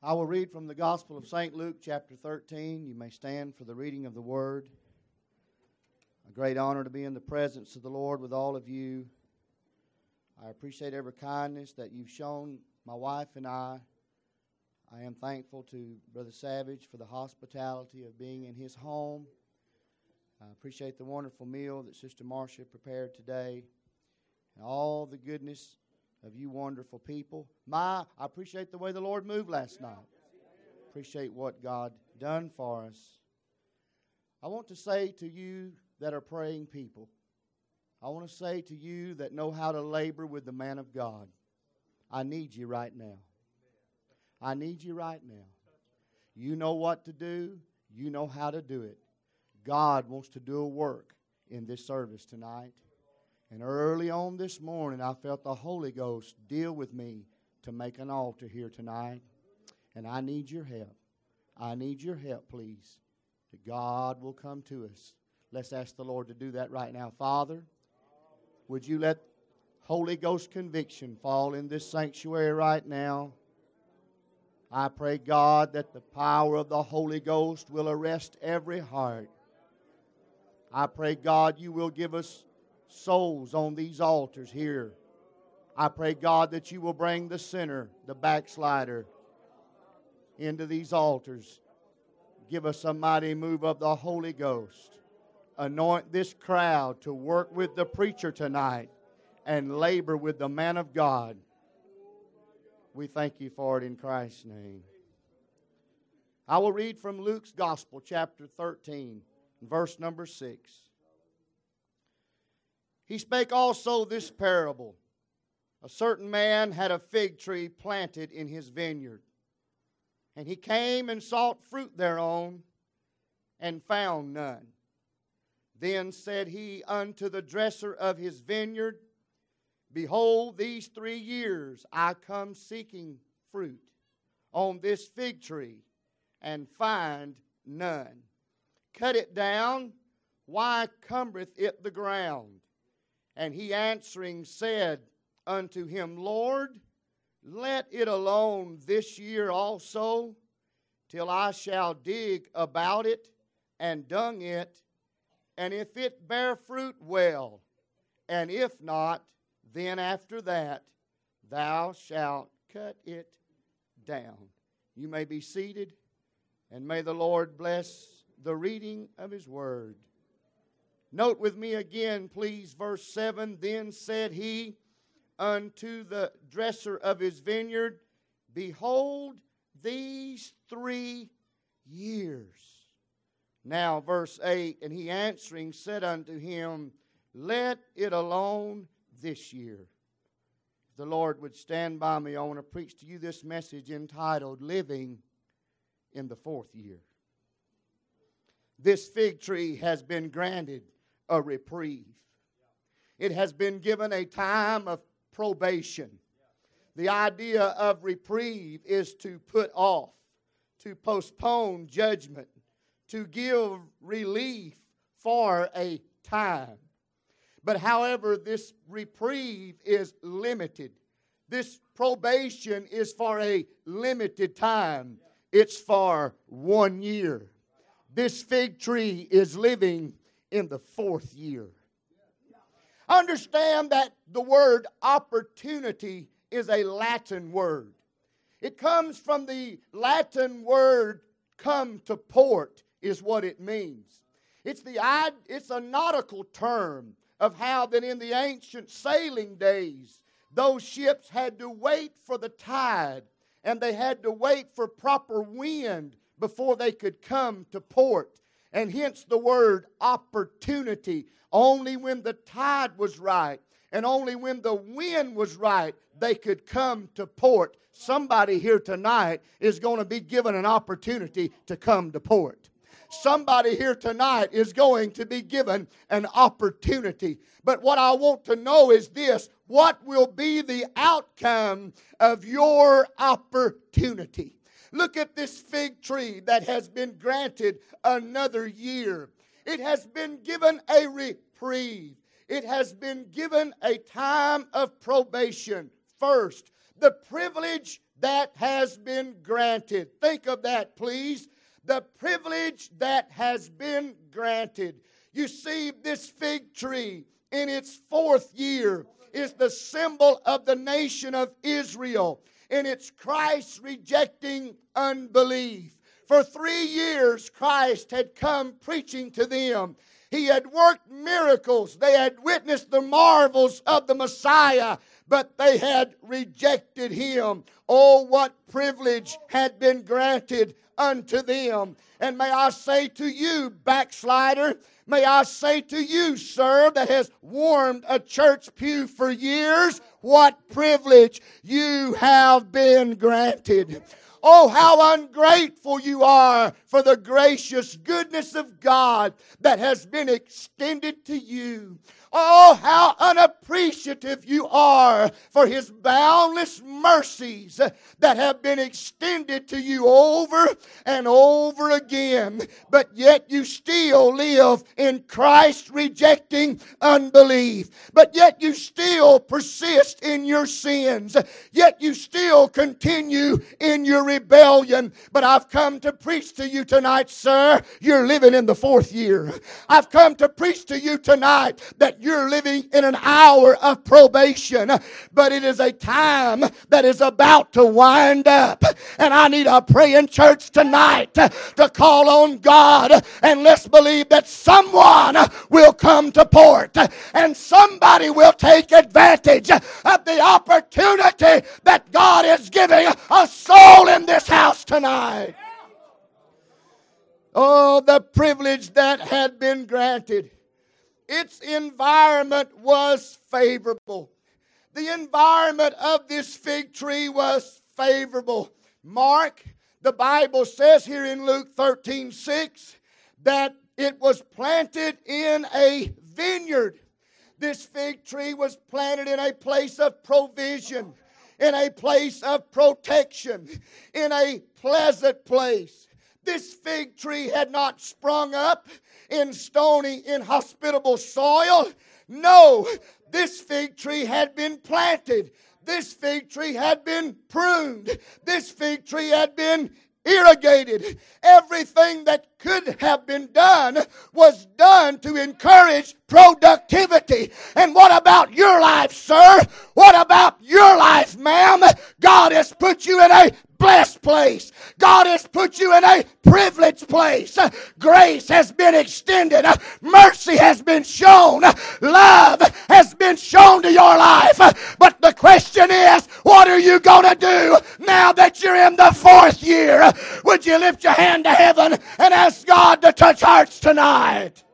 I will read from the Gospel of St. Luke, chapter 13. You may stand for the reading of the Word. A great honor to be in the presence of the Lord with all of you. I appreciate every kindness that you've shown my wife and I. I am thankful to Brother Savage for the hospitality of being in his home. I appreciate the wonderful meal that Sister Marcia prepared today, and all the goodness of you wonderful people. I appreciate the way the Lord moved last night. Appreciate what God done for us. I want to say to you that are praying people, I want to say to you that know how to labor with the man of God, I need you right now. I need you right now. You know what to do. You know how to do it. God wants to do a work in this service tonight. And early on this morning, I felt the Holy Ghost deal with me to make an altar here tonight. And I need your help. I need your help, please, that God will come to us. Let's ask the Lord to do that right now. Father, would you let Holy Ghost conviction fall in this sanctuary right now? I pray, God, that the power of the Holy Ghost will arrest every heart. I pray, God, you will give us souls on these altars here. I pray, God, that you will bring the sinner, the backslider, into these altars. Give us a mighty move of the Holy Ghost. Anoint this crowd to work with the preacher tonight and labor with the man of God. We thank you for it in Christ's name. I will read from Luke's Gospel, chapter 13, verse number 6. He spake also this parable. A certain man had a fig tree planted in his vineyard. And he came and sought fruit thereon, and found none. Then said he unto the dresser of his vineyard, Behold, these 3 years I come seeking fruit on this fig tree, and find none. Cut it down, why cumbereth it the ground? And he answering said unto him, Lord, let it alone this year also, till I shall dig about it and dung it, and if it bear fruit, well, and if not, then after that thou shalt cut it down. You may be seated, and may the Lord bless the reading of His Word. Note with me again, please, verse 7. Then said he unto the dresser of his vineyard, Behold, these 3 years. Now, verse 8, and he answering said unto him, Let it alone this year. If the Lord would stand by me, I want to preach to you this message entitled, Living in the 4th Year. This fig tree has been granted a reprieve. It has been given a time of probation. The idea of reprieve is to put off, to postpone judgment, to give relief for a time. But however, this reprieve is limited. This probation is for a limited time. It's for 1 year. This fig tree is living in the 4th year. Understand that the word opportunity is a Latin word. It comes from the Latin word come to port is what it means. It's a nautical term of how that in the ancient sailing days, those ships had to wait for the tide and they had to wait for proper wind before they could come to port. And hence the word opportunity. Only when the tide was right and only when the wind was right, they could come to port. Somebody here tonight is going to be given an opportunity to come to port. Somebody here tonight is going to be given an opportunity. But what I want to know is this: what will be the outcome of your opportunity? Look at this fig tree that has been granted another year. It has been given a reprieve. It has been given a time of probation. First, the privilege that has been granted. Think of that, please. The privilege that has been granted. You see, this fig tree in its 4th year is the symbol of the nation of Israel. And it's Christ rejecting unbelief. For 3 years, Christ had come preaching to them. He had worked miracles. They had witnessed the marvels of the Messiah, but they had rejected Him. Oh, what privilege had been granted unto them. And may I say to you, backslider, may I say to you, sir, that has warmed a church pew for years, what privilege you have been granted. Oh, how ungrateful you are for the gracious goodness of God that has been extended to you. Oh, how unappreciative you are for His boundless mercies that have been extended to you over and over again. But yet you still live in Christ rejecting unbelief. But yet you still persist in your sins. Yet you still continue in your rebellion. But I've come to preach to you tonight, sir, you're living in the 4th year. I've come to preach to you tonight that you're living in an hour of probation, but it is a time that is about to wind up. And I need a praying church tonight to call on God, and let's believe that someone will come to port and somebody will take advantage of the opportunity that God is giving a soul in this house tonight. Oh, the privilege that had been granted. Its environment was favorable. The environment of this fig tree was favorable. Mark, the Bible says here in Luke 13:6 that it was planted in a vineyard. This fig tree was planted in a place of provision, in a place of protection, in a pleasant place. This fig tree had not sprung up in stony, inhospitable soil. No, this fig tree had been planted. This fig tree had been pruned. This fig tree had been irrigated. Everything that could have been done was done to encourage productivity. And what about your life, sir? What about your life, ma'am? God has put you in a blessed place. God has put you in a privileged place. Grace has been extended. Mercy has been shown. Love has been shown to your life. But the question is, what are you going to do now that you're in the 4th year? Would you lift your hand to heaven and ask God to touch hearts tonight?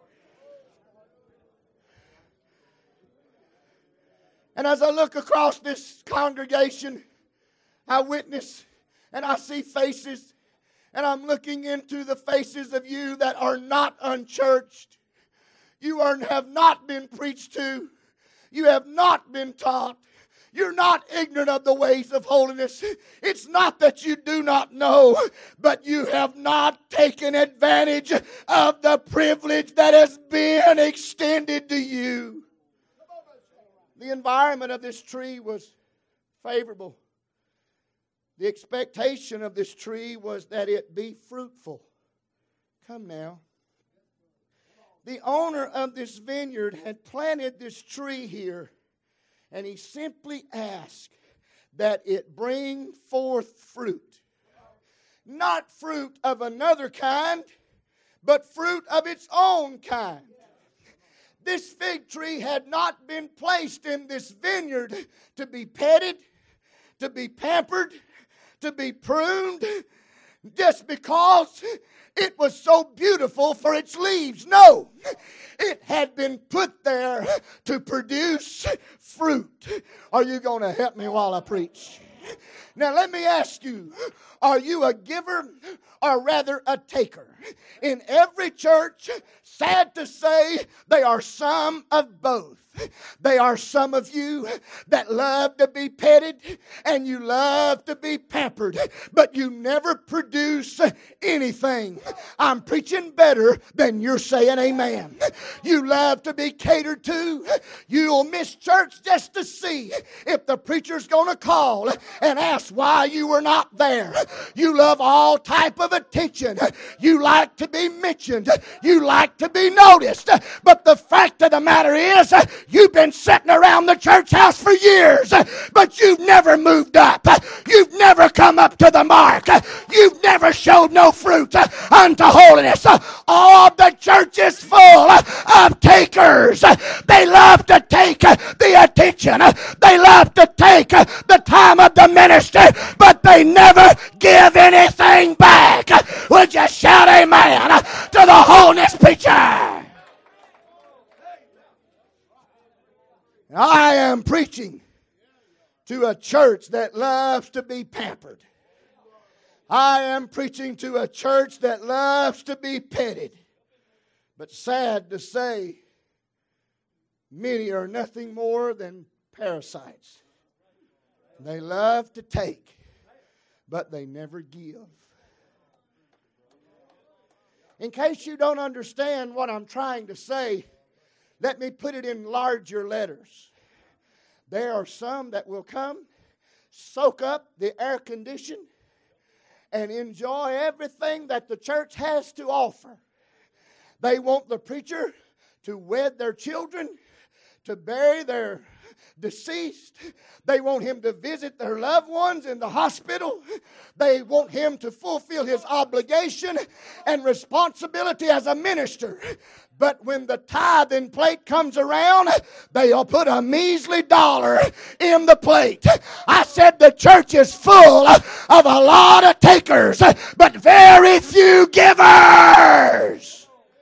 And as I look across this congregation, I witness and I see faces, and I'm looking into the faces of you that are not unchurched. You have not been preached to. You have not been taught. You're not ignorant of the ways of holiness. It's not that you do not know, but you have not taken advantage of the privilege that has been extended to you. The environment of this tree was favorable. The expectation of this tree was that it be fruitful. Come now. The owner of this vineyard had planted this tree here, and he simply asked that it bring forth fruit. Not fruit of another kind, but fruit of its own kind. This fig tree had not been placed in this vineyard to be petted, to be pampered, to be pruned just because it was so beautiful for its leaves. No, it had been put there to produce fruit. Are you going to help me while I preach? Now let me ask you, are you a giver or rather a taker? In every church, sad to say, they are some of both. They are some of you that love to be petted and you love to be pampered, but you never produce anything. I'm preaching better than you're saying amen. You love to be catered to. You'll miss church just to see if the preacher's going to call and ask why you were not there. You love all type of attention. You like to be mentioned. You like to be noticed. But the fact of the matter is, you've been sitting around the church house for years, but you've never moved up. You've never come up to the mark. You've never showed no fruit unto holiness. All the church is full of takers. They love to take the attention. They love to take the time of the ministry, but they never give anything back. Would you shout amen to the holiness preacher? I am preaching to a church that loves to be pampered. I am preaching to a church that loves to be petted. But sad to say, many are nothing more than parasites. They love to take, but they never give. In case you don't understand what I'm trying to say, let me put it in larger letters. There are some that will come, soak up the air condition, and enjoy everything that the church has to offer. They want the preacher to wed their children, to bury their deceased. They want him to visit their loved ones in the hospital. They want him to fulfill his obligation and responsibility as a minister. But when the tithing plate comes around, they'll put a measly dollar in the plate. I said the church is full of a lot of takers, but very few givers.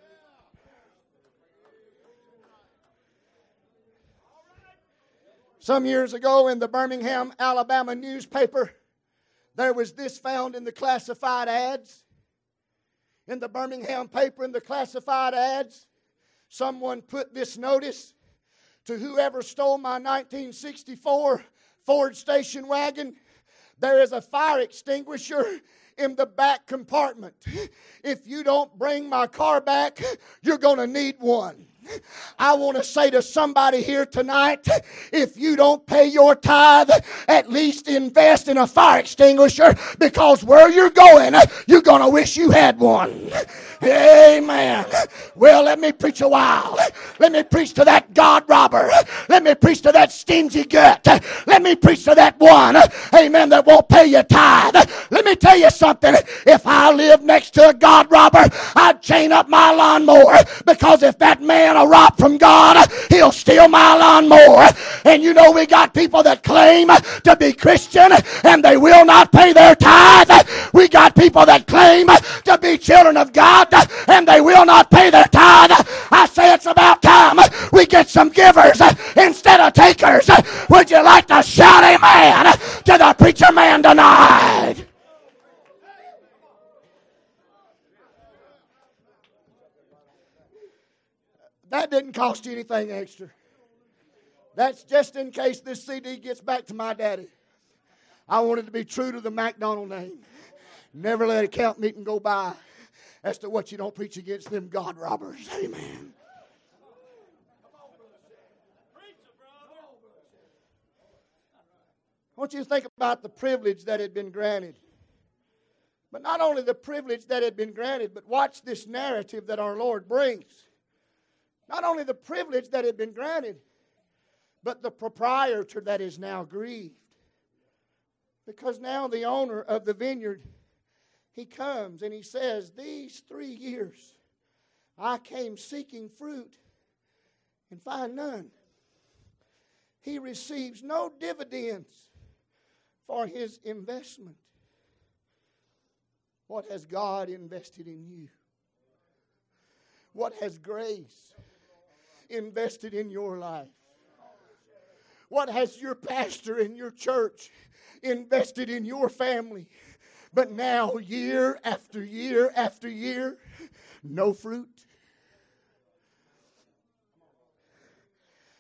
Some years ago in the Birmingham, Alabama newspaper, there was this found in the classified ads. In the Birmingham paper, in the classified ads, someone put this notice: to whoever stole my 1964 Ford station wagon, there is a fire extinguisher in the back compartment. If you don't bring my car back, you're going to need one. I want to say to somebody here tonight, if you don't pay your tithe, at least invest in a fire extinguisher, because where you're going to wish you had one. Amen. Well, let me preach a while. Let me preach to that God robber. Let me preach to that stingy gut. Let me preach to that one, amen, that won't pay your tithe. Let me tell you something. If I lived next to a God robber, I'd chain up my lawnmower, because if that man will rob from God, he'll steal my lawnmower. And you know, we got people that claim to be Christian and they will not pay their tithe. We got people that claim to be children of God and they will not pay their tithe. I say it's about time we get some givers instead of takers. Would you like to shout amen to the preacher man tonight? That didn't cost you anything extra. That's just in case this CD gets back to my daddy. I wanted to be true to the McDonald name. Never let a camp meeting go by as to what you don't preach against them God robbers. Amen. I want you to think about the privilege that had been granted. But not only the privilege that had been granted, but watch this narrative that our Lord brings. Not only the privilege that had been granted, but the proprietor that is now grieved. Because now the owner of the vineyard, he comes and he says, these 3 years I came seeking fruit and find none. He receives no dividends for his investment. What has God invested in you? What has grace invested in your life? What has your pastor in your church invested in your family? But now, year after year after year, no fruit.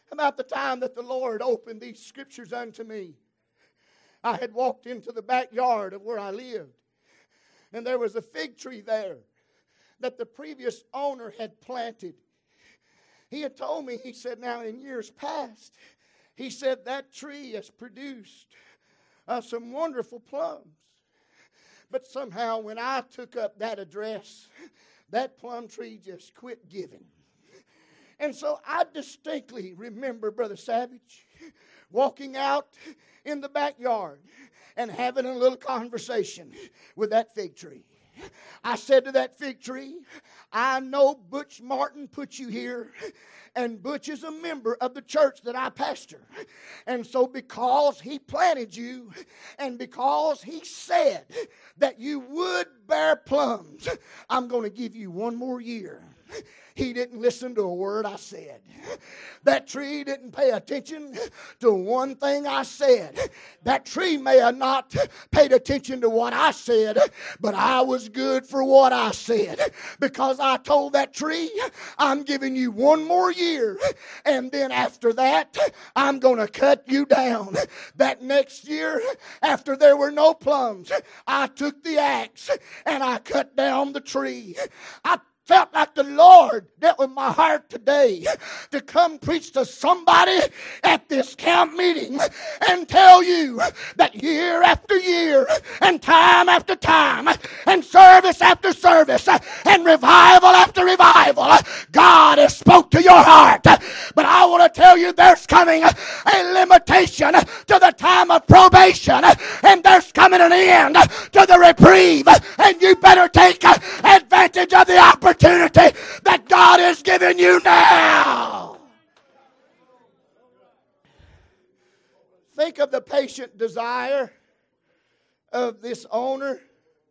About the time that the Lord opened these scriptures unto me, I had walked into the backyard of where I lived, and there was a fig tree there that the previous owner had planted. He had told me, he said, now in years past, he said that tree has produced some wonderful plums. But somehow when I took up that address, that plum tree just quit giving. And so I distinctly remember, Brother Savage, walking out in the backyard and having a little conversation with that fig tree. I said to that fig tree, I know Butch Martin put you here, and Butch is a member of the church that I pastor. And so because he planted you, and because he said that you would bear plums, I'm going to give you one more year. He didn't listen to a word I said. That tree didn't pay attention to one thing I said. That tree may have not paid attention to what I said, but I was good for what I said. Because I told that tree, I'm giving you one more year, and then after that, I'm going to cut you down. That next year, after there were no plums, I took the axe and I cut down the tree. I felt like the Lord dealt with my heart today to come preach to somebody at this camp meeting and tell you that year after year and time after time and service after service and revival after revival, God has spoke to your heart. But I want to tell you there's coming a limitation to the time of probation, and there's coming an end to the reprieve, and you better take advantage of the opportunity that God has given you now. Think of the patient desire of this owner.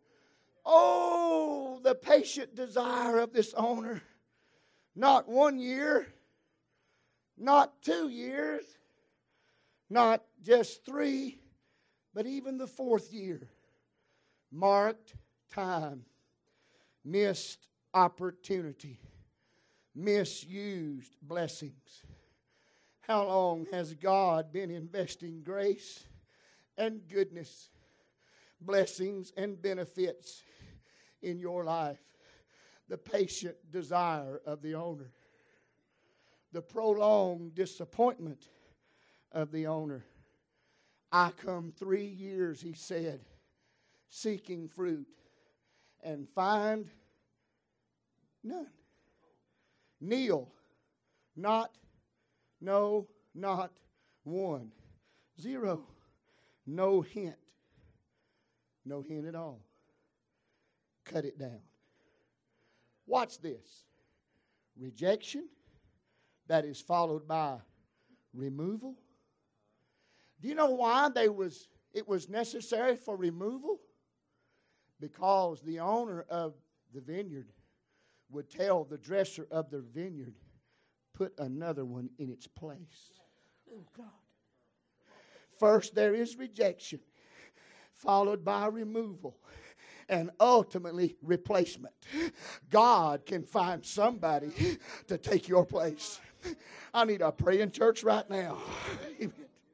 Oh, the patient desire of this owner. Not 1 year, not 2 years, not just 3, but even the 4th year. Marked time, missed opportunity, misused blessings. How long has God been investing grace and goodness, blessings and benefits in your life? The patient desire of the owner, the prolonged disappointment of the owner. I come 3 years, he said, seeking fruit and find none. Kneel, not, no, not one. 0. No hint. No hint at all. Cut it down. Watch this. Rejection that is followed by removal. Do you know why it was necessary for removal? Because the owner of the vineyard would tell the dresser of the vineyard, put another one in its place. Oh, God. First there is rejection, followed by removal, and ultimately replacement. God can find somebody to take your place. I need a praying church right now. Amen.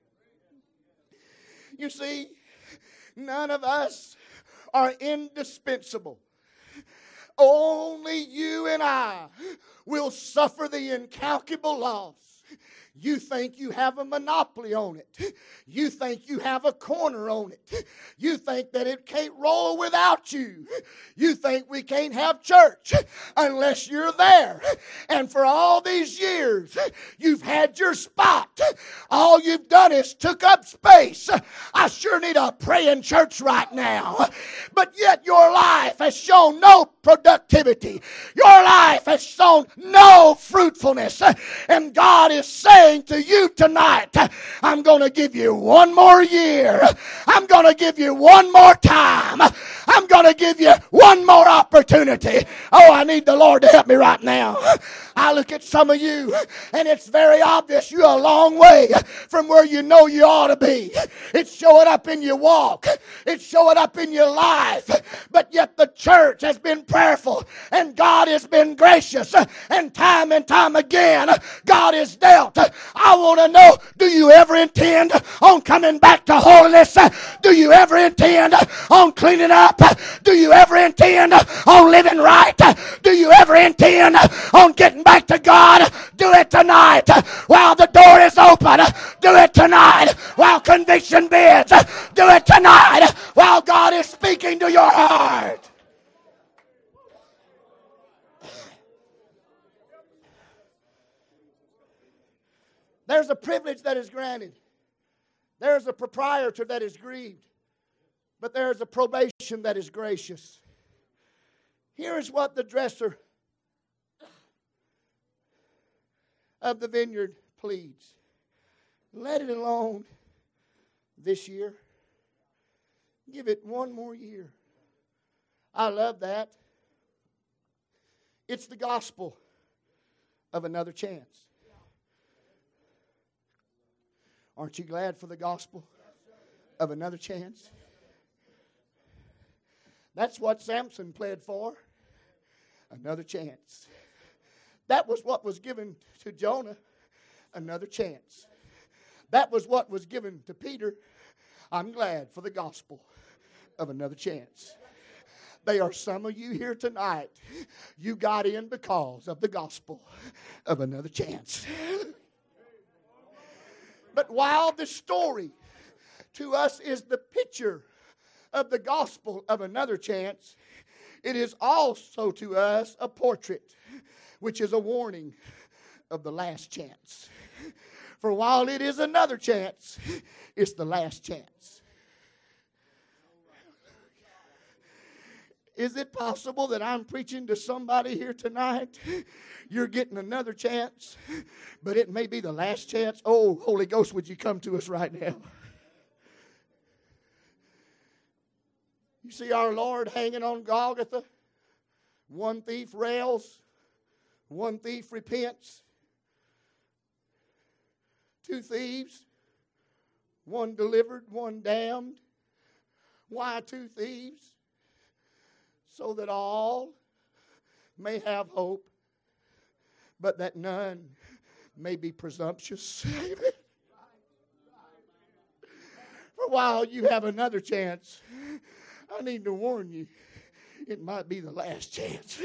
You see, none of us are indispensable. Only you and I will suffer the incalculable loss. You think you have a monopoly on it. You think you have a corner on it. You think that it can't roll without you. You think we can't have church unless you're there. And for all these years, you've had your spot. All you've done is took up space. I sure need a praying church right now. But yet your life has shown no productivity. Your life has shown no fruitfulness. And God is saying to you tonight, I'm going to give you one more year. I'm going to give you one more time. I'm going to give you one more opportunity. Oh, I need the Lord to help me right now. I look at some of you, and it's very obvious you're a long way from where you know you ought to be. It's showing up in your walk. It's showing up in your life. But yet the church has been prayerful, and God has been gracious, and time again, God has dealt. I want to know, do you ever intend on coming back to holiness? Do you ever intend on cleaning up? Do you ever intend on living right? Do you ever intend on getting back to God? Do it tonight while the door is open. Do it tonight while conviction bids. Do it tonight while God is speaking to your heart. There's a privilege that is granted. There's a proprietor that is grieved. But there is a probation that is gracious. Here is what the dresser of the vineyard pleads. Let it alone this year. Give it one more year. I love that. It's the gospel of another chance. Aren't you glad for the gospel of another chance? That's what Samson pled for. Another chance. That was what was given to Jonah. Another chance. That was what was given to Peter. I'm glad for the gospel of another chance. There are some of you here tonight. You got in because of the gospel of another chance. But while the story to us is the picture of the gospel of another chance, it is also to us a portrait, which is a warning of the last chance. For while it is another chance, it's the last chance. Is it possible that I'm preaching to somebody here tonight? You're getting another chance, but it may be the last chance. Oh, Holy Ghost, would you come to us right now? You see our Lord hanging on Golgotha. One thief rails, one thief repents. Two thieves, one delivered, one damned. Why two thieves? So that all may have hope, but that none may be presumptuous. For while you have another chance, I need to warn you, it might be the last chance.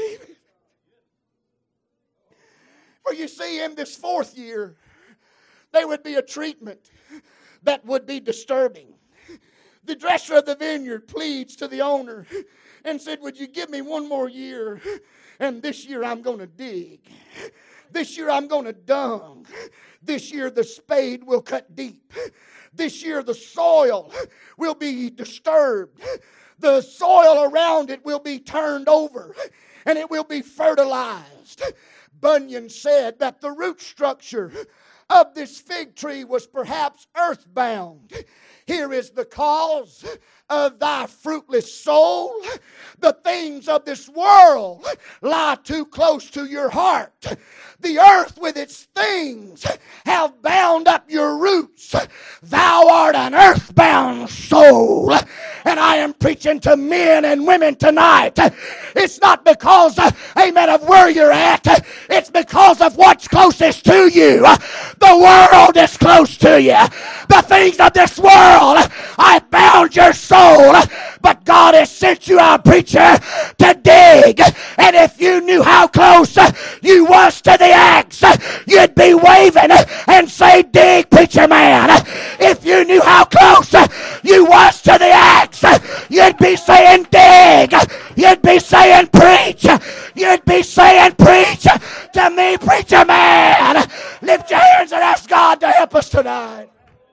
For you see, in this fourth year, there would be a treatment that would be disturbing. The dresser of the vineyard pleads to the owner and said, would you give me one more year? And this year I'm going to dig. This year I'm going to dung. This year the spade will cut deep. This year the soil will be disturbed. The soil around it will be turned over and it will be fertilized. Bunyan said that the root structure of this fig tree was perhaps earthbound. Here is the cause of thy fruitless soul. The things of this world lie too close to your heart. The earth with its things have bound up your roots. Thou art an earthbound soul. And I am preaching to men and women tonight. It's not because, amen, of where you're at. It's because of what's closest to you. The world is close to you. The things of this world, I bound your soul. But God has sent you out, preacher, to dig. And if you knew how close you was to the axe, you'd be waving and say, dig, preacher man. If you knew how close you was to the axe, you'd be saying, dig. You'd be saying, preach. You'd be saying, preach to me, preacher man. Lift your hands and ask God to help us tonight.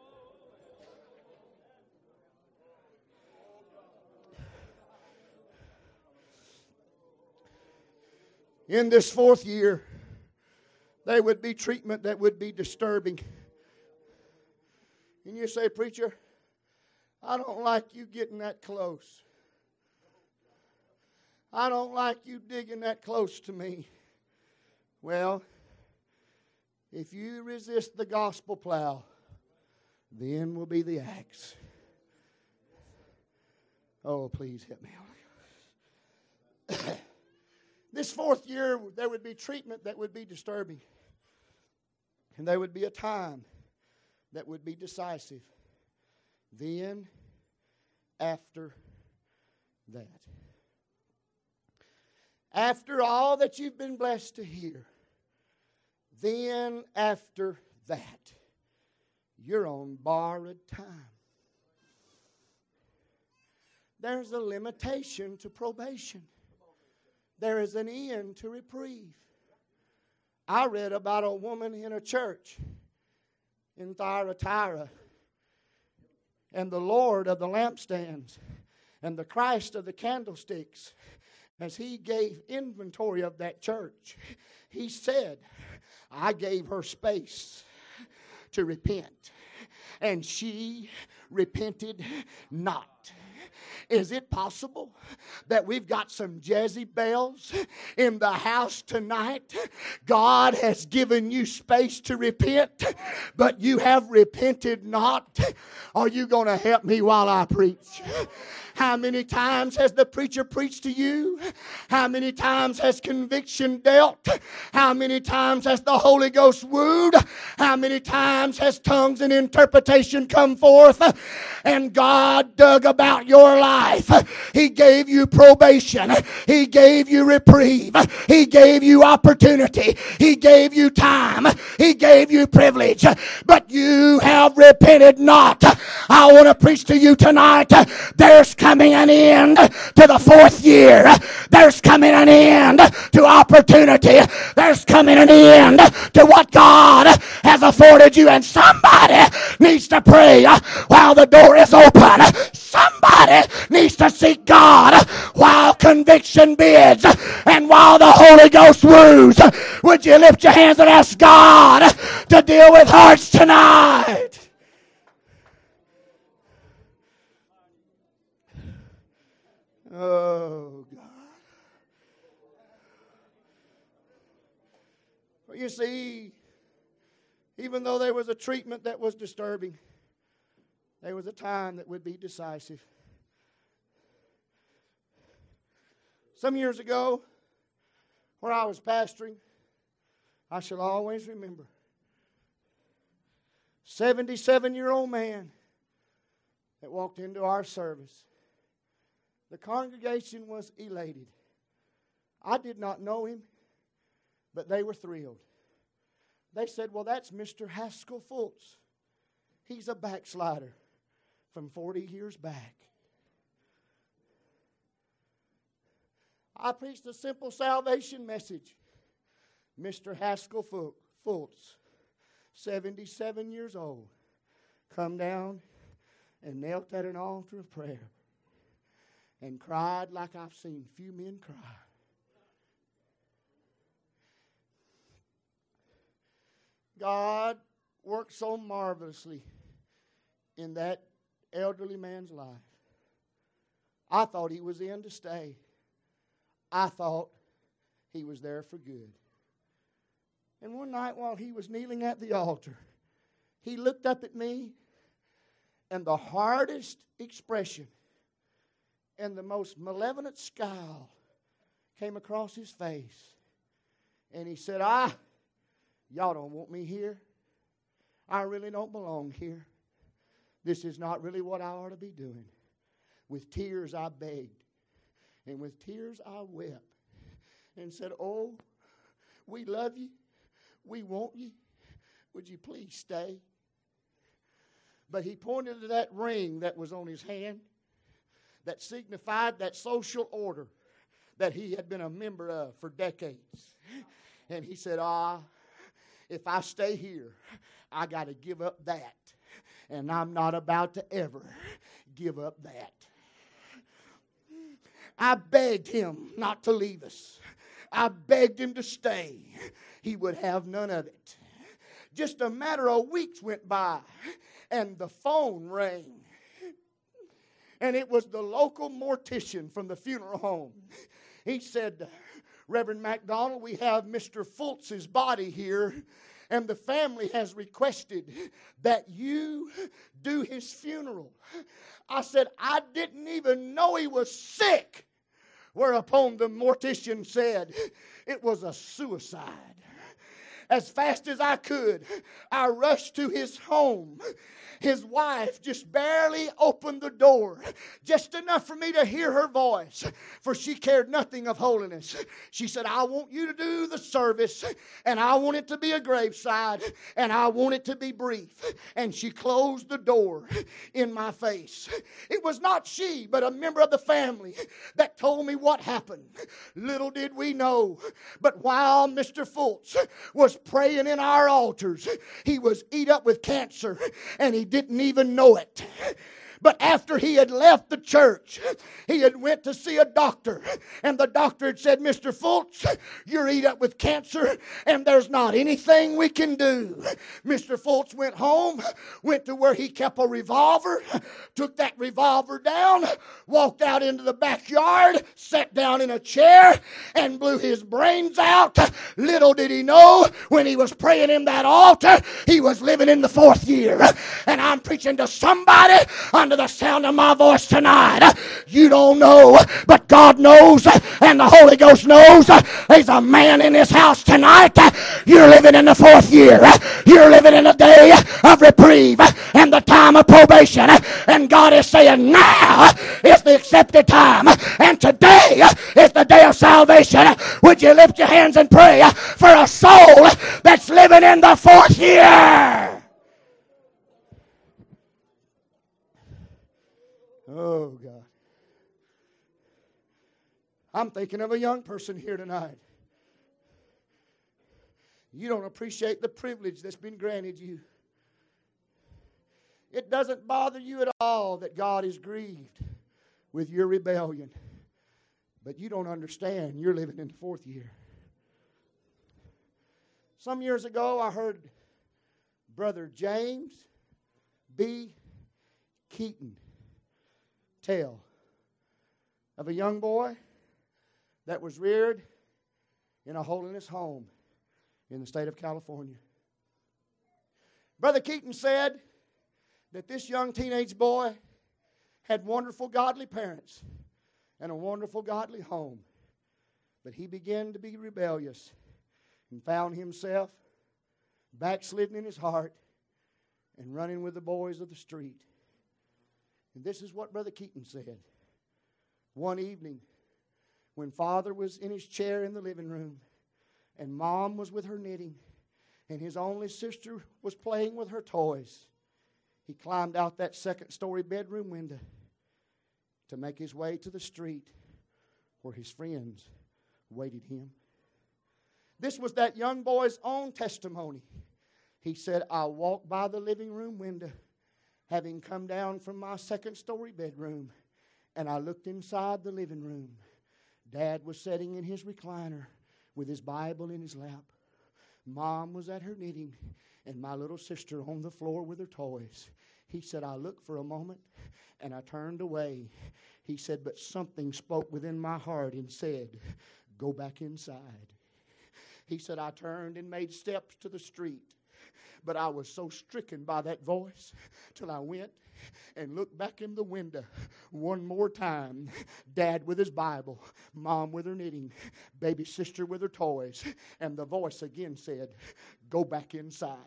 In this fourth year, there would be treatment that would be disturbing. And you say, preacher, I don't like you getting that close. I don't like you digging that close to me. Well, if you resist the gospel plow, then will be the axe. Oh, please help me. This fourth year, there would be treatment that would be disturbing. And there would be a time that would be decisive. Then, after that. After all that you've been blessed to hear, then after that, you're on borrowed time. There's a limitation to probation. There is an end to reprieve. I read about a woman in a church in Thyatira, and the Lord of the lampstands and the Christ of the candlesticks, as he gave inventory of that church, he said, I gave her space to repent, and she repented not. Is it possible that we've got some Jezebels in the house tonight? God has given you space to repent, but you have repented not. Are you going to help me while I preach? How many times has the preacher preached to you? How many times has conviction dealt? How many times has the Holy Ghost wooed? How many times has tongues and interpretation come forth? And God dug about your life. He gave you probation. He gave you reprieve. He gave you opportunity. He gave you time. He gave you privilege. But you have repented not. I want to preach to you tonight. There's coming an end to the fourth year. There's coming an end to opportunity. There's coming an end to what God has afforded you. And somebody needs to pray while the door is open. Somebody needs to seek God while conviction bids and while the Holy Ghost woos. Would you lift your hands and ask God to deal with hearts tonight? Oh, God. Well, you see, even though there was a treatment that was disturbing, there was a time that would be decisive. Some years ago, where I was pastoring, I shall always remember, 77-year-old man that walked into our service. The congregation was elated. I did not know him, but they were thrilled. They said, well, that's Mr. Haskell Fultz. He's a backslider from 40 years back. I preached a simple salvation message. Mr. Haskell Fultz, 77 years old, come down and knelt at an altar of prayer and cried like I've seen few men cry. God worked so marvelously in that elderly man's life. I thought he was in to stay. I thought he was there for good. And one night while he was kneeling at the altar, he looked up at me, and the hardest expression and the most malevolent scowl came across his face. And he said, y'all don't want me here. I really don't belong here. This is not really what I ought to be doing. With tears I begged, and with tears I wept, and said, oh, we love you. We want you. Would you please stay? But he pointed to that ring that was on his hand that signified that social order that he had been a member of for decades. And he said, if I stay here, I got to give up that. And I'm not about to ever give up that. I begged him not to leave us. I begged him to stay. He would have none of it. Just a matter of weeks went by, and the phone rang. And it was the local mortician from the funeral home. He said, Reverend MacDonald, we have Mr. Fultz's body here, and the family has requested that you do his funeral. I said, I didn't even know he was sick. Whereupon the mortician said, it was a suicide. As fast as I could, I rushed to his home. His wife just barely opened the door, just enough for me to hear her voice, for she cared nothing of holiness. She said, I want you to do the service, and I want it to be a graveside, and I want it to be brief. And she closed the door in my face. It was not she, but a member of the family that told me what happened. Little did we know, but while Mr. Fultz was praying in our altars, he was eat up with cancer, and he didn't even know it. But after he had left the church, he had went to see a doctor, and the doctor had said, Mr. Fultz, you're eat up with cancer, and there's not anything we can do. Mr. Fultz went home, went to where he kept a revolver, took that revolver down, walked out into the backyard, sat down in a chair, and blew his brains out. Little did he know, when he was praying in that altar, he was living in the 4th year. And I'm preaching to somebody under the sound of my voice tonight. You don't know, but God knows, and the Holy Ghost knows. There's a man in this house tonight. You're living in the 4th year. You're living in a day of reprieve and the time of probation. And God is saying, now is the accepted time, and today is the day of salvation. Would you lift your hands and pray for a soul that's living in the 4th year? Oh, God. I'm thinking of a young person here tonight. You don't appreciate the privilege that's been granted you. It doesn't bother you at all that God is grieved with your rebellion. But you don't understand you're living in the 4th year. Some years ago, I heard Brother James B. Keaton tale of a young boy that was reared in a holiness home in the state of California. Brother Keaton said that this young teenage boy had wonderful godly parents and a wonderful godly home, but he began to be rebellious and found himself backslidden in his heart and running with the boys of the street. And this is what Brother Keaton said. One evening, when Father was in his chair in the living room, and Mom was with her knitting, and his only sister was playing with her toys, he climbed out that 2nd-story bedroom window to make his way to the street where his friends waited him. This was that young boy's own testimony. He said, I walked by the living room window, having come down from my 2nd-story bedroom, and I looked inside the living room. Dad was sitting in his recliner with his Bible in his lap. Mom was at her knitting, and my little sister on the floor with her toys. He said, I looked for a moment, and I turned away. He said, but something spoke within my heart and said, go back inside. He said, I turned and made steps to the street. But I was so stricken by that voice till I went and looked back in the window one more time. Dad with his Bible, Mom with her knitting, baby sister with her toys. And the voice again said, go back inside.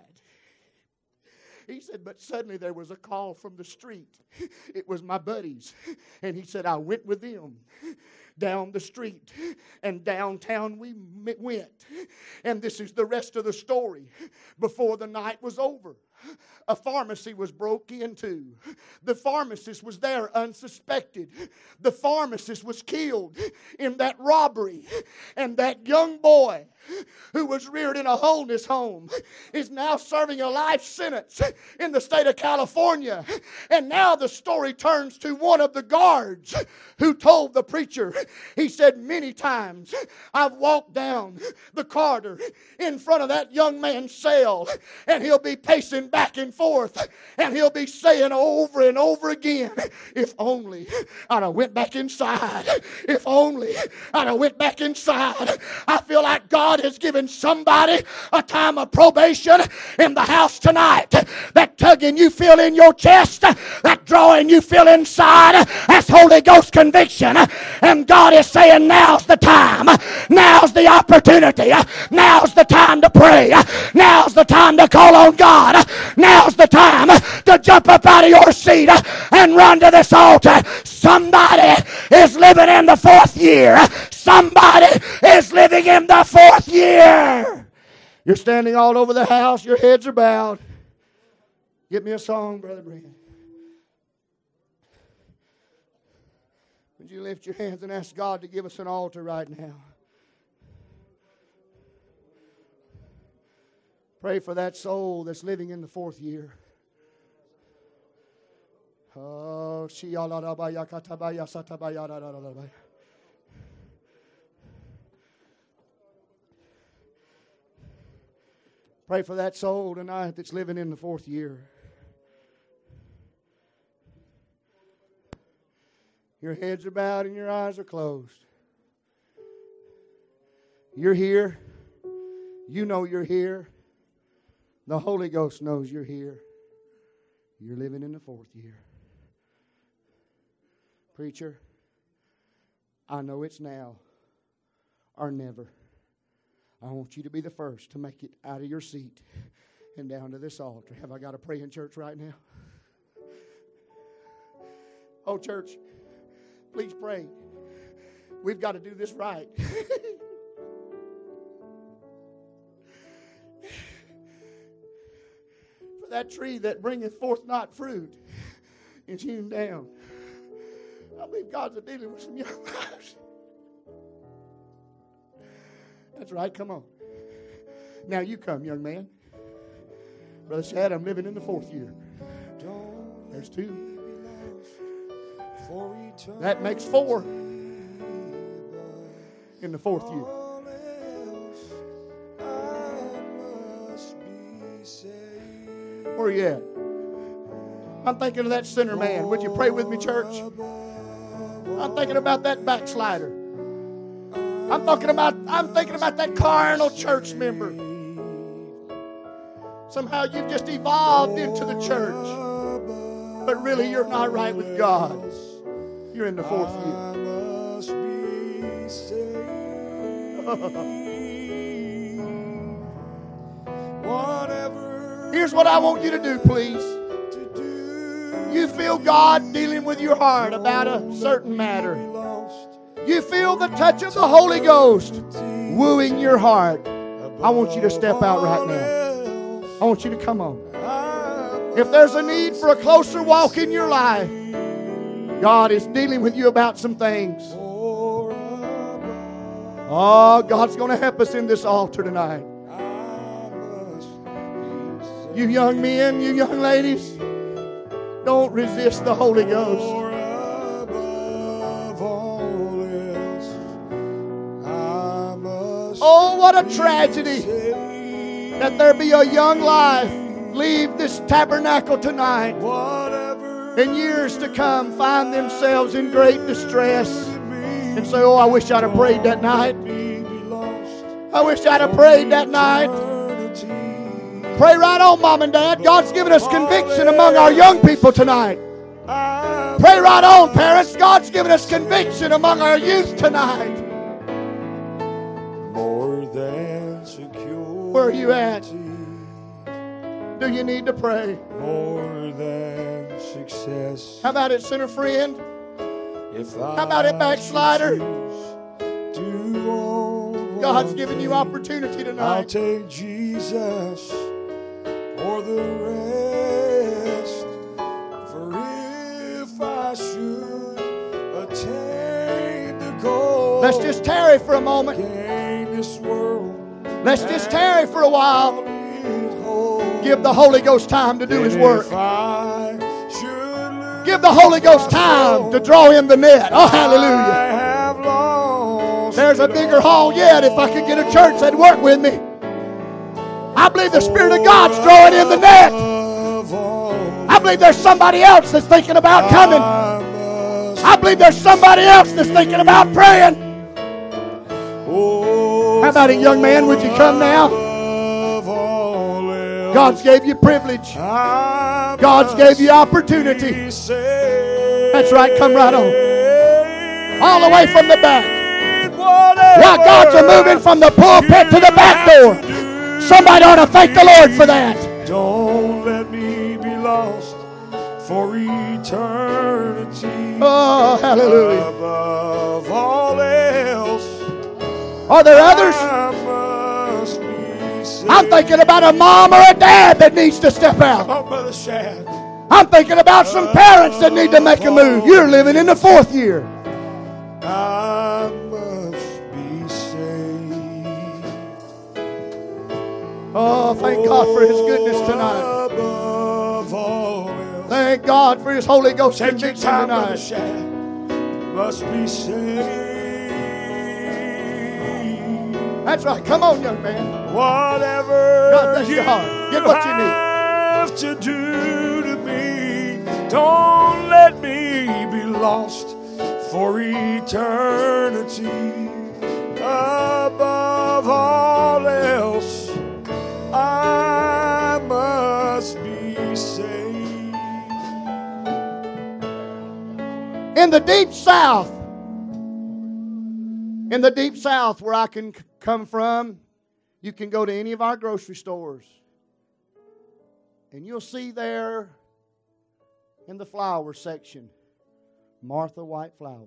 He said, but suddenly there was a call from the street. It was my buddies. And he said, I went with them down the street, and downtown we went. And this is the rest of the story. Before the night was over, a pharmacy was broke into. The pharmacist was there unsuspected. The pharmacist was killed in that robbery. And that young boy who was reared in a holiness home is now serving a life sentence in the state of California. And now the story turns to one of the guards who told the preacher, he said, many times I've walked down the corridor in front of that young man's cell, and he'll be pacing going back and forth, and he'll be saying over and over again, if only I'd have went back inside. If only I'd have went back inside. I feel like God has given somebody a time of probation in the house tonight. That tugging you feel in your chest, that drawing you feel inside, that's Holy Ghost conviction. And God is saying, now's the time. Now's the opportunity. Now's the time to pray. Now's the time to call on God. Now's the time to jump up out of your seat and run to this altar. Somebody is living in the fourth year. Somebody is living in the fourth year. You're standing all over the house. Your heads are bowed. Get me a song, Brother Brent. Would you lift your hands and ask God to give us an altar right now? Pray for that soul that's living in the fourth year. Oh, pray for that soul tonight that's living in the fourth year. Your heads are bowed and your eyes are closed. You're here. You know you're here. The Holy Ghost knows you're here. You're living in the fourth year. Preacher, I know it's now or never. I want you to be the first to make it out of your seat and down to this altar. Have I got to pray in church right now? Oh, church, please pray. We've got to do this right. For that tree that bringeth forth not fruit is hewn down. I believe God's dealing with some young lives. That's right, come on. Now you come, young man. Brother Chad, I'm living in the fourth year. There's two. That makes four in the fourth year. Where are you at? I'm thinking of that sinner man. Would you pray with me, church? I'm thinking about that backslider. I'm thinking about that carnal church member. Somehow you've just evolved into the church, but really you're not right with God. You're in the fourth year. Here's what I want you to do, please. You feel God dealing with your heart about a certain matter. You feel the touch of the Holy Ghost wooing your heart. I want you to step out right now. I want you to come on. If there's a need for a closer walk in your life, God is dealing with you about some things. Oh, God's going to help us in this altar tonight. You young men, you young ladies, don't resist the Holy Ghost. Oh, what a tragedy that there be a young life leave this tabernacle tonight, in years to come find themselves in great distress and say, oh, I wish I'd have prayed that night. I wish I'd have prayed that night. Pray right on, Mom and Dad. God's given us conviction among our young people tonight. Pray right on, parents. God's given us conviction among our youth tonight. Where are you at? Do you need to pray? More than success. How about it, sinner friend? How about it, backslider? God's given you opportunity tonight. I'll take Jesus for the rest. For if I should attain the goal, let's just tarry for a moment. gain this world, Let's just tarry for a while. Give the Holy Ghost time to do His work. Give the Holy Ghost time to draw in the net. Oh, hallelujah. There's a bigger hall yet. If I could get a church that'd work with me. I believe the Spirit of God's drawing in the net. I believe there's somebody else that's thinking about coming. I believe there's somebody else that's thinking about praying. How about it, young man? Would you come now? God's gave you privilege. God's gave you opportunity. That's right. Come right on. All the way from the back. While God's moving from the pulpit to the back door. Somebody ought to thank the Lord for that. Don't let me be lost for eternity. Oh, hallelujah. Above all else, Are there others? I must be saved. I'm thinking about a mom or a dad that needs to step out. Oh, Brother Shad. I'm thinking about some parents that need to make a move. You're living in the 4th year. I must be saved. Oh, thank God for His goodness tonight. Above all else. Thank God for His Holy Ghost Take your conviction time, Brother tonight. Shad. Must be saved. That's right. Come on, young man. Whatever God bless your heart. Get what you need. have to do to me, don't let me be lost for eternity. Above all else, I must be saved. In the deep south, where I can come from, you can go to any of our grocery stores, and you'll see there in the flower section, Martha White Flour.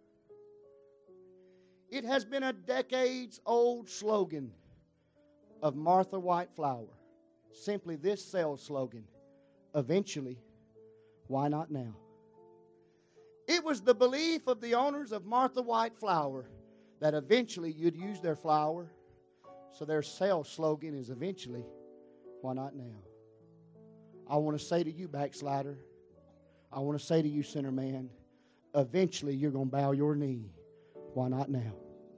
It has been a decades-old slogan of Martha White Flour. Simply this sales slogan: eventually, why not now? It was the belief of the owners of Martha White Flour that eventually you'd use their flour. So their sales slogan is eventually, why not now? I want to say to you, backslider, I want to say to you, sinner man, eventually you're going to bow your knee. Why not now?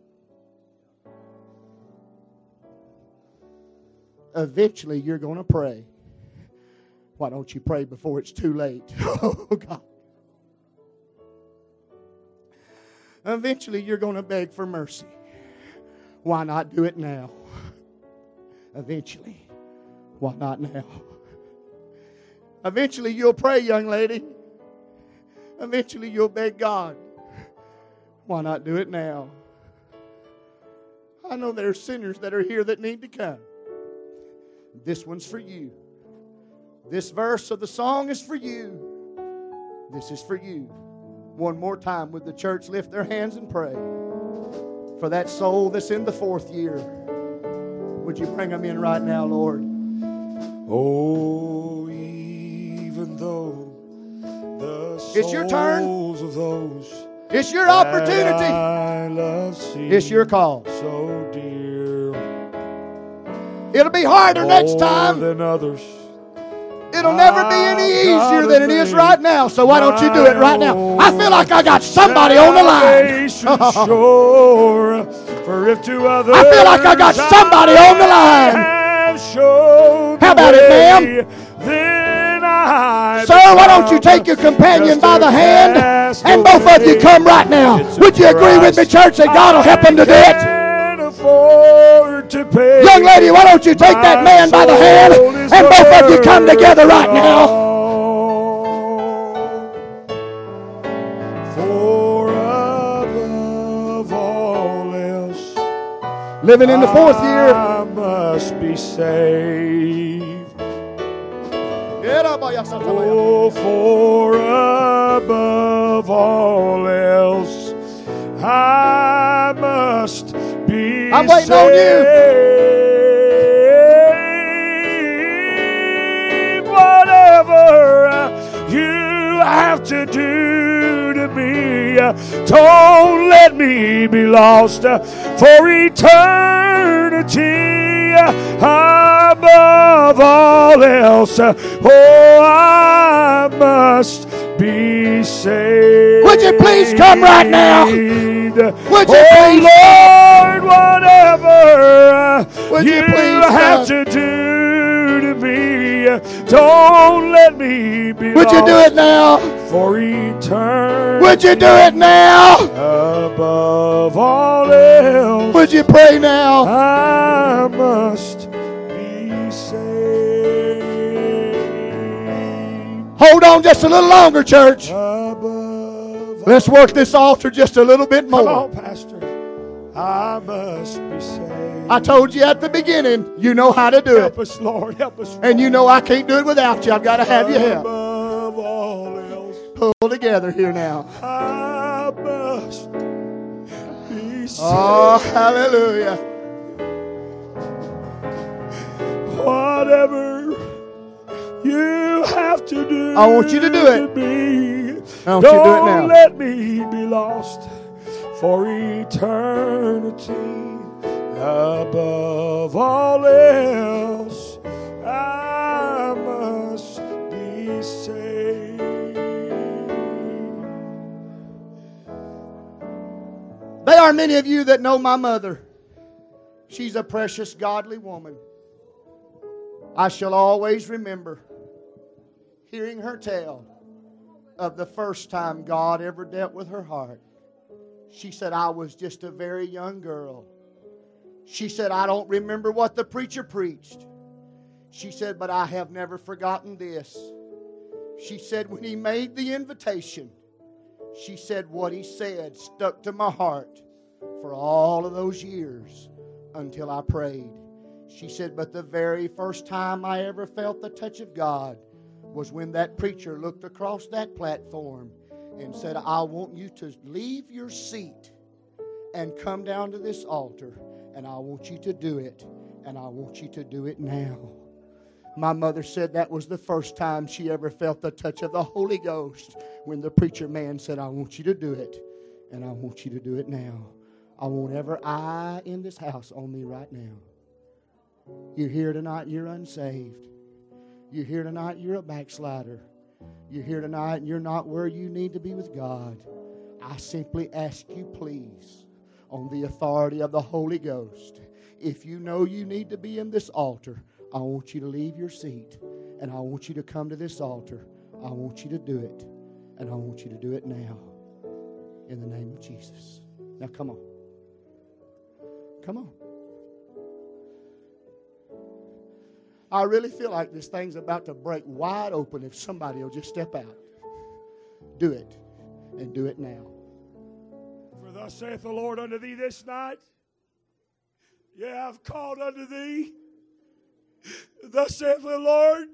Eventually you're going to pray. Why don't you pray before it's too late? Oh, God. Eventually you're going to beg for mercy. Why not do it now? Eventually, why not now? Eventually you'll pray, young lady. Eventually you'll beg God. Why not do it now? I know there are sinners that are here that need to come. This one's for you. This verse of the song is for you. This is for you. One more time, would the church lift their hands and pray for that soul that's in the 4th year? Would you bring them in right now, Lord? Oh, even though the It's your turn. souls of those It's your that opportunity. I love seem It's your call. so dear, It'll be harder next more time. than others. It'll never be any easier than it is right now. So why don't you do it right now? I feel like I got somebody on the line. Sure, for if to others I feel like I got somebody on the line. How about it, ma'am? Sir, why don't you take your companion by the hand and both of you come right now? Would you agree with me, church, that God will help him to do it? Young lady, why don't you take that man by the hand and both of you come together right now? For above all else, Living in the 4th year. I must be saved. Oh, for above all else, I must be I'm waiting on you. saved. Whatever you have to do to me, don't let me be lost for eternity. Above all else, oh, I must be saved. Would you please come right now? Would you Oh, please? Lord, whatever Would you you please have come? to do to me. Don't let me be Would you do lost it now? for eternity. Would you do it now? Above all else, Would you pray now? I must be saved. Hold on just a little longer, church. Above Let's work this altar just a little bit Come more. on, Pastor. I must be saved. I told you at the beginning, you know how to do it. Help us, Lord. Help us. And you know I can't do it without you. I've got to have your help. Above all else, Pull together here now. I must be saved. Oh, hallelujah. Whatever you have to do, I want you to do it. Me, I want you to do it now. Don't let me be lost for eternity. Above all else, I must be saved. There are many of you that know my mother. She's a precious, godly woman. I shall always remember hearing her tell of the first time God ever dealt with her heart. She said, I was just a very young girl. She said, I don't remember what the preacher preached. She said, but I have never forgotten this. She said, when he made the invitation, she said, what he said stuck to my heart for all of those years until I prayed. She said, but the very first time I ever felt the touch of God was when that preacher looked across that platform and said, I want you to leave your seat and come down to this altar, and I want you to do it, and I want you to do it now. My mother said that was the first time she ever felt the touch of the Holy Ghost, when the preacher man said, I want you to do it, and I want you to do it now. I want every eye in this house on me right now. You're here tonight, you're unsaved. You're here tonight, you're a backslider. You're here tonight and you're not where you need to be with God. I simply ask you, please, on the authority of the Holy Ghost, if you know you need to be in this altar, I want you to leave your seat and I want you to come to this altar. I want you to do it, and I want you to do it now in the name of Jesus. Now come on. Come on. I really feel like this thing's about to break wide open if somebody will just step out. Do it, and do it now. For thus saith the Lord unto thee this night, yea, I've called unto thee. Thus saith the Lord,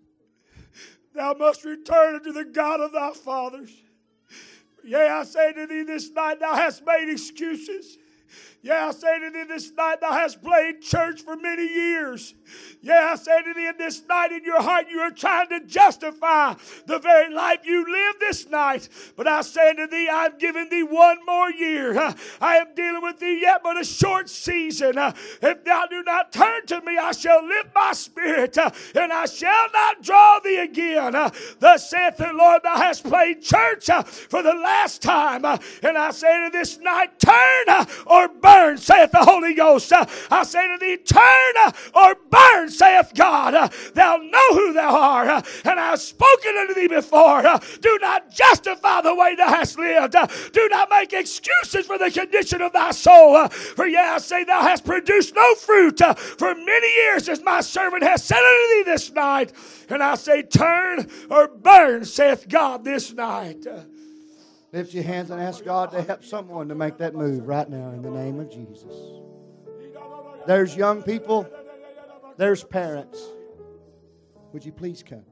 thou must return unto the God of thy fathers. Yea, I say to thee this night, thou hast made excuses. Yea, I say to thee this night, thou hast played church for many years. Yea, I say to thee in this night, in your heart you are trying to justify the very life you live this night. But I say to thee, I'm giving thee one more year. I am dealing with thee yet but a short season. If thou do not turn to me, I shall lift my spirit, and I shall not draw thee again. Thus saith the Lord, thou hast played church for the last time. And I say to this night, turn or burn, saith the Holy Ghost. I say to thee, turn or burn, saith God. Thou know who thou art, and I have spoken unto thee before. Do not justify the way thou hast lived. Do not make excuses for the condition of thy soul. For yea, I say thou hast produced no fruit for many years, as my servant has said unto thee this night. And I say, turn or burn, saith God this night. Lift your hands and ask God to help someone to make that move right now in the name of Jesus. There's young people. There's parents. Would you please come?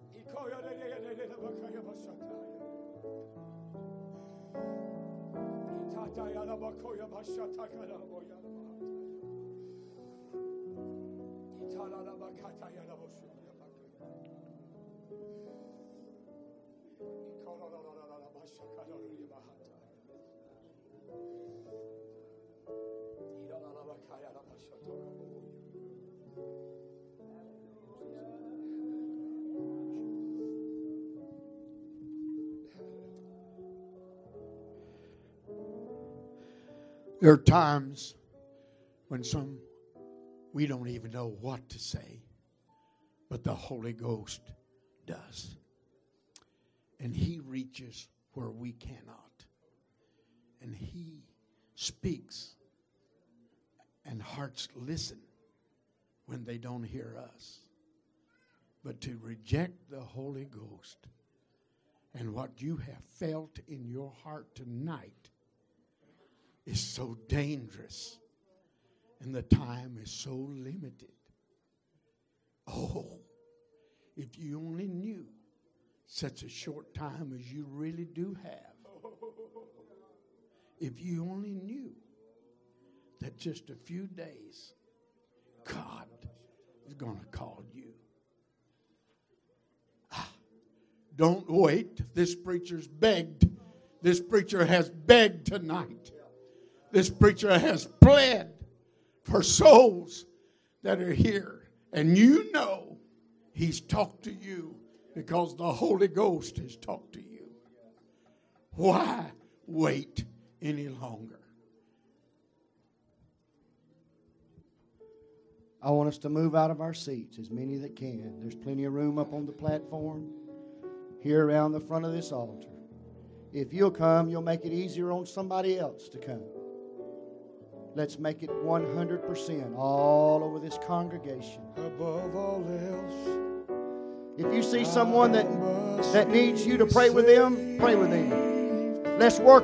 There are times when some We don't even know what to say, but the Holy Ghost does. And He reaches where we cannot. And He speaks. And hearts listen when they don't hear us. But to reject the Holy Ghost and what you have felt in your heart tonight is so dangerous. And the time is so limited. Oh, if you only knew such a short time as you really do have. If you only knew that just a few days, God is going to call you. Don't wait. This preacher's begged. This preacher has begged tonight. This preacher has pled for souls that are here. And you know he's talked to you because the Holy Ghost has talked to you. Why wait any longer? I want us to move out of our seats, as many that can. There's plenty of room up on the platform, here around the front of this altar. If you'll come, you'll make it easier on somebody else to come. Let's make it 100% all over this congregation. Above all else, if you see someone that needs you to pray with them, pray with them. Let's work